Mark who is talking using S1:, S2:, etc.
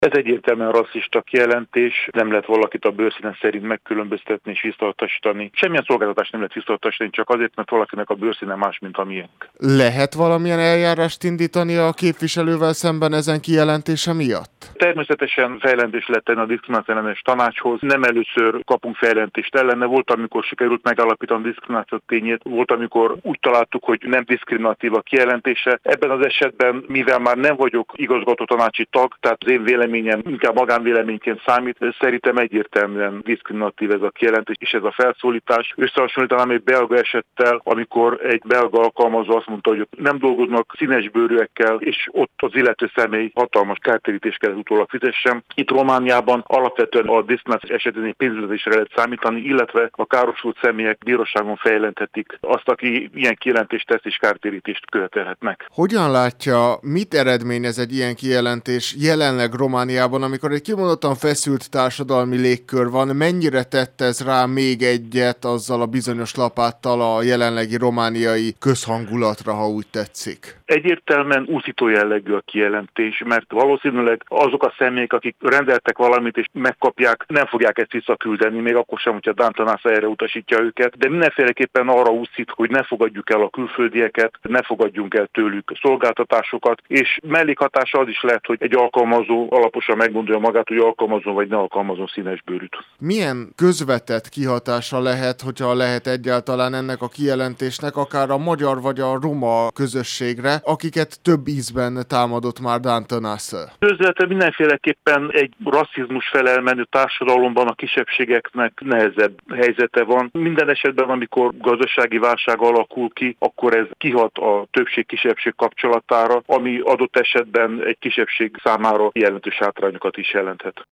S1: Ez egyértelműen rasszista kijelentés, nem lehet valakit a bőrszíne szerint megkülönböztetni és visszautasítani. Semmilyen szolgáltatást nem lehet visszautasítani, csak azért, mert valakinek a bőrszíne más, mint a miénk.
S2: Lehet valamilyen eljárást indítani a képviselővel szemben ezen kijelentése miatt?
S1: Természetesen fejlesztést lehet tenni a diszkriminációellenes tanácshoz. Nem először kapunk fejlesztést ellene. Volt, amikor sikerült megállapítani a diszkrimináció tényét, volt, amikor úgy találtuk, hogy nem diszkriminatív a kijelentése. Ebben az esetben, mivel már nem vagyok igazgatótanácsi tag, tehát az én véleményem inkább magánvéleményként számít, szerintem egyértelműen diszkriminatív ez a kijelentés és ez a felszólítás. Összehasonlítanám egy belga esettel, amikor egy belga alkalmazó azt mondta, hogy nem dolgoznak színesbőrűekkel, és ott az illető személy hatalmas kártérítést kell utólag fizessen. Itt Romániában alapvetően a diszkrimináció esetén pénzbüntetésre lehet számítani, illetve a károsult személyek bíróságon feljelenthetik azt, aki ilyen kijelentést tesz és kártérítést követelhetnek.
S2: Hogyan látja, mit eredményez egy ilyen kijelentés jelenleg Romániában, amikor egy kimondottan feszült társadalmi légkör van? Mennyire tett ez rá még egyet azzal a bizonyos lapáttal a jelenlegi romániai közhangulatra, ha úgy tetszik?
S1: Egyértelműen úszító jellegű a kijelentés, mert valószínűleg azok a személyek, akik rendeltek valamit és megkapják, nem fogják ezt visszaküldeni, még akkor sem, hogyha Dantanasa erre utasítja őket, de mindenféleképpen arra úszít, hogy ne fogadjuk el a külföldieket, ne fogadjunk el tőlük szolgáltatásokat, és mellékhatása az is lehet, hogy egy alkalmazó alaposan meggondolja magát, hogy alkalmazon vagy ne alkalmazon színesbőrűt.
S2: Milyen közvetett kihatása lehet, hogyha lehet egyáltalán ennek a kijelentésnek akár a magyar vagy a roma közösségre, akiket több ízben támadott már Dantanasa?
S1: Közvetlenül mindenféleképpen egy rasszizmus felel menő társadalomban a kisebbségeknek nehezebb helyzete van. Minden esetben, amikor gazdasági válság alakul ki, akkor ez kihat a többség-kisebbség kapcsolatára, ami adott esetben egy kisebbség számára jelentős hátrányokat is jelenthet.